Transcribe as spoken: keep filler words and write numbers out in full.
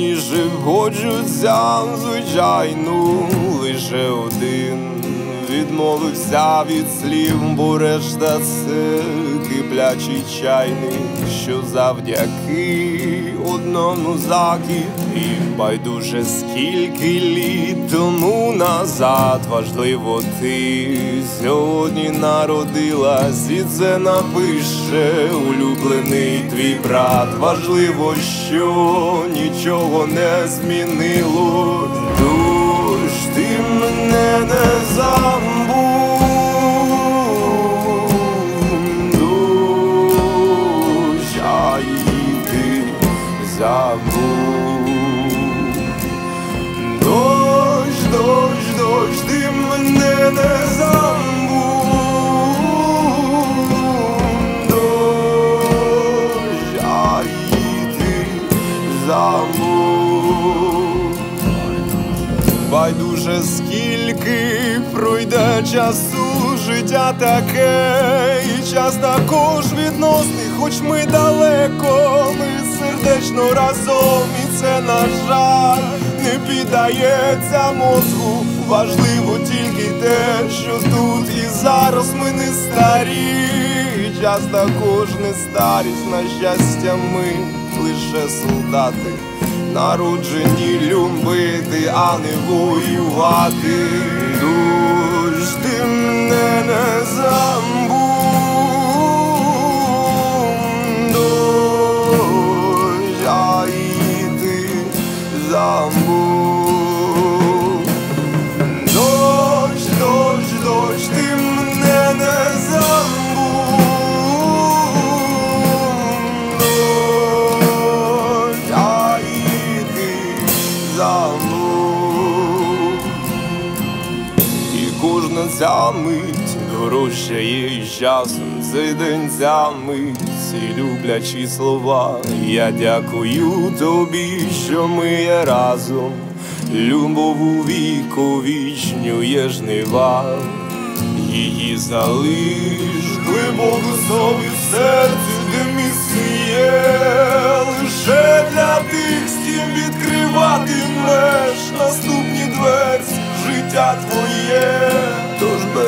вірніше входжуться, звичайно, лише один відмовився від слів, бо решта це киплячий чайник, що завдяки одному закид. І байдуже скільки літ тому назад, важливо, ти сьогодні народилась, і це напише улюблений твій брат. Важливо, що нічого не змінилось, тож ти мене не забудь, дощ, а й ти забудь. Дощ, дощ, дощ, ти мене не забудь, дощ, а й ти забудь. Байдуже скільки пройде часу, життя таке, і час також відносний, хоч ми далеко, ми сердечно разом, і це, на жаль, не піддається мозку. Важливо тільки те, що тут і зараз ми не старі, і час також не старість, на щастя, ми лише солдати, народжені любити, а не воювати. Дощ, ти мене не забудь, дощ, а й ти забудь. Дощ, дощ, дощ, ти мене не забудь, дощ, а й ти забудь. І кожна ця мить дорожчає із часом, цей день, ця мить, ці люблячі слова. Я дякую тобі, що ми є разом, любов у віковічнює жнива. Її залиш глибоко собі в серці, де місце є лише для тих, з ким відкриватимеш наступні дверці життя твоє. Тож